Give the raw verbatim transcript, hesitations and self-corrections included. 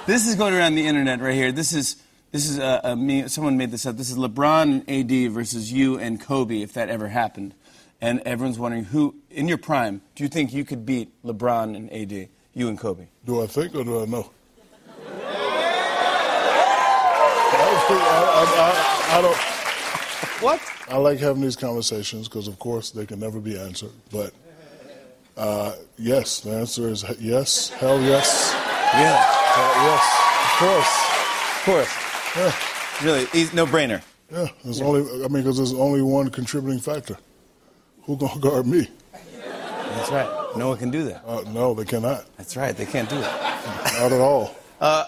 This is going around the internet right here. This is this is a, a me. Someone made this up. This is LeBron and A D versus you and Kobe, if that ever happened. And everyone's wondering who, in your prime, do you think you could beat LeBron and A D, you and Kobe? Do I think or do I know? I, I, I, I don't. What? I like having these conversations because, of course, they can never be answered. But uh, yes, the answer is yes. Hell yes. Yeah. Uh, yes. Of course. Of course. Yeah. Really, easy, no brainer. Yeah. There's yeah. only. I mean, because there's only one contributing factor. Who gonna guard me? That's right. No one can do that. Uh, no, they cannot. That's right. They can't do that. Not at all. Uh,